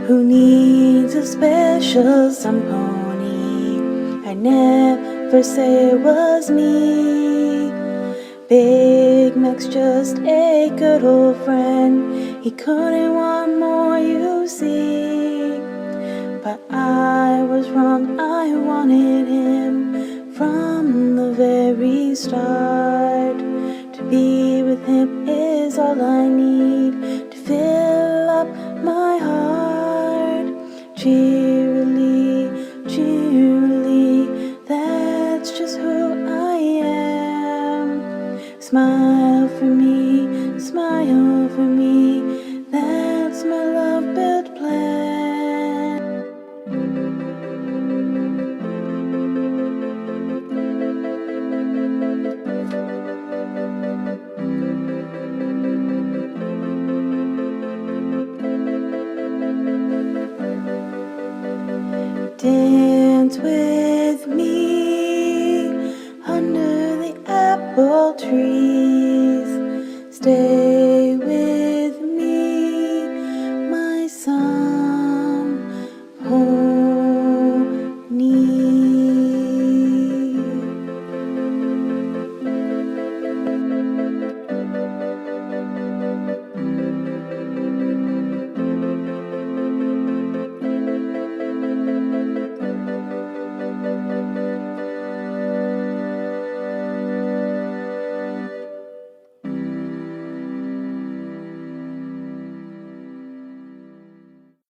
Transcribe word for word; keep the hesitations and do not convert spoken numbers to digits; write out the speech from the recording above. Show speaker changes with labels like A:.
A: Who needs a special some pony? I never say it was me. Big Mac's just a good old friend. He couldn't want more, you see. But I was wrong, I wanted him from the very start. To be with him is all I need to fill up my heart. Cheerily, cheerily, that's just who I am. Smile for me, smile for me, that's my love-built plan. Dance with me.